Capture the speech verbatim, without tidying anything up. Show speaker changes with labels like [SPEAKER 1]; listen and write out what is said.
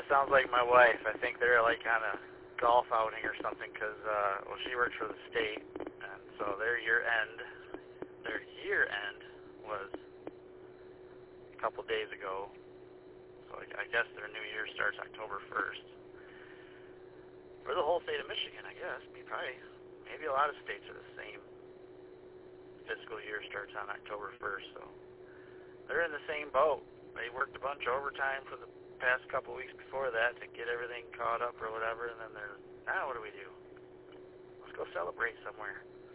[SPEAKER 1] sounds like my wife. I think they're like on a golf outing or something because, uh, well, she works for the state, and so their year end, their year end was a couple days ago. So I, I guess their new year starts October first. For the whole state of Michigan, I guess. Maybe, probably, maybe a lot of states are the same. Fiscal year starts on October first, so they're in the same boat. They worked a bunch of overtime for the past couple weeks before that to get everything caught up or whatever, and then they're, now what do we do? Let's go celebrate somewhere.